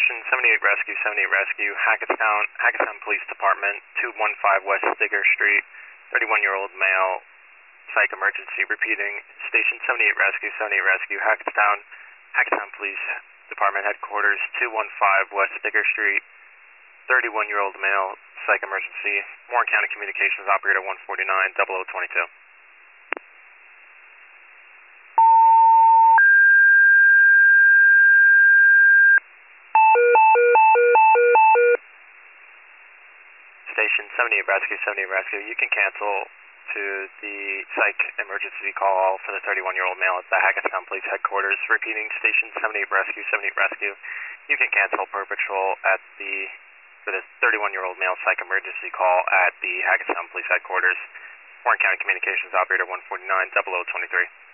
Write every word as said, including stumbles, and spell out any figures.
Station seventy-eight Rescue, seventy-eight Rescue, Hackettstown, Hackettstown Police Department, two one five West Digger Street, thirty-one-year-old male, psych emergency. Repeating, Station seventy-eight Rescue, seventy-eight Rescue, Hackettstown, Hackettstown Police Department Headquarters, two one five West Digger Street, thirty-one-year-old male, psych emergency. Warren County Communications Operator one forty-nine, double oh twenty-two. Station seventy-eight Rescue, seventy-eight Rescue, you can cancel to the psych emergency call for the thirty-one-year-old male at the Hackettstown Police Headquarters. Repeating, Station seventy-eight Rescue, seventy-eight Rescue, you can cancel per patrol at the, for the thirty-one-year-old male psych emergency call at the Hackettstown Police Headquarters. Warren County Communications Operator one forty-nine, double oh twenty-three.